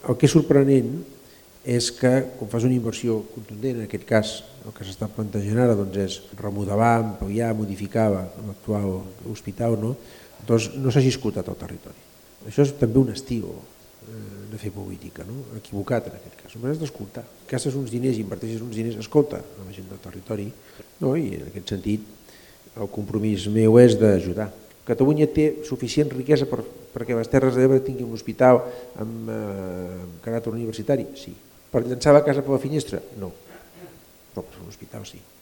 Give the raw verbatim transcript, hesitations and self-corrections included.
El que és sorprenent és que quan fas una inversió contundent, en aquest cas el que s'està plantejant ara doncs és remodelar, ampliar, modificar l'actual hospital, no, doncs no s'hagi escoltat el territori. Això és també un estil de fer política, no? Equivocat en aquest cas. Només has d'escoltar. Gastes uns diners i inverteixes uns diners, escolta a la gent del territori, no? I en aquest sentit el compromís meu és d'ajudar. Catalunya té suficient riquesa per, perquè les Terres de l'Ebre tinguin un hospital amb, eh, amb caràcter universitari? Sí. Per llançar la casa per la finestra? No. Però per un hospital sí.